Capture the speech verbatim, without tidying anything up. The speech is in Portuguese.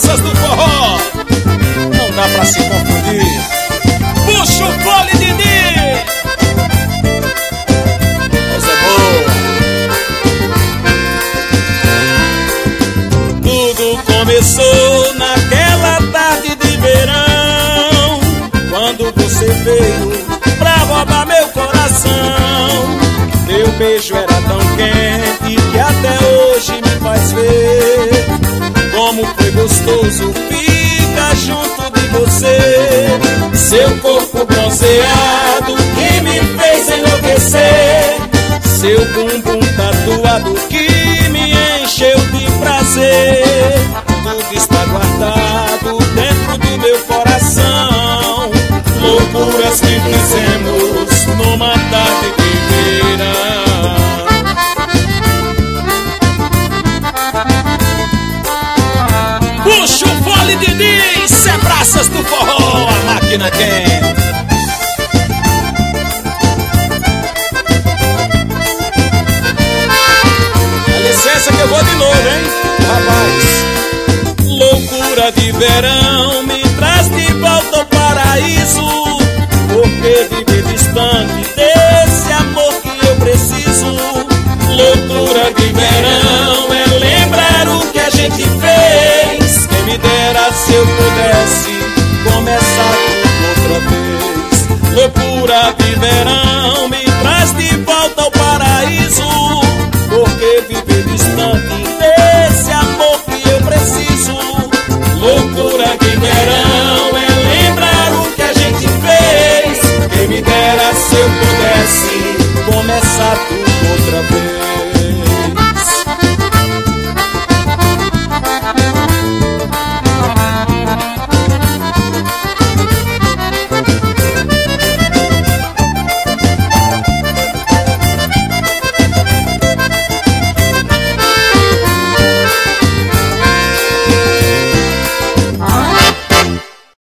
praças do forró. Não dá pra se confundir. Puxa o fole, Didi. Coisa boa. Tudo começou naquela tarde de verão, quando você veio pra roubar meu coração. Meu beijo era tão quente que até hoje me faz ver como foi gostoso ficar junto de você. Seu corpo bronzeado que me fez enlouquecer, seu bumbum tatuado que me encheu de prazer. Tudo está guardado dentro do meu coração, loucuras que fizemos numa tarde de verão. Puxa o fole, Didi, cê é praças do forró, a máquina quem? Dá licença que eu vou de novo, hein, rapaz. Loucura de verão me traz de volta ao paraíso, porque viver distante desse amor que eu preciso. Loucura de verão é lembrar o que a gente fez. Quem me dera se eu pudesse começar tudo outra vez. Loucura de verão me traz de volta ao paraíso, porque viver distante desse amor que eu preciso. Loucura de verão é lembrar o que a gente fez. Quem me dera se eu pudesse começar tudo outra vez.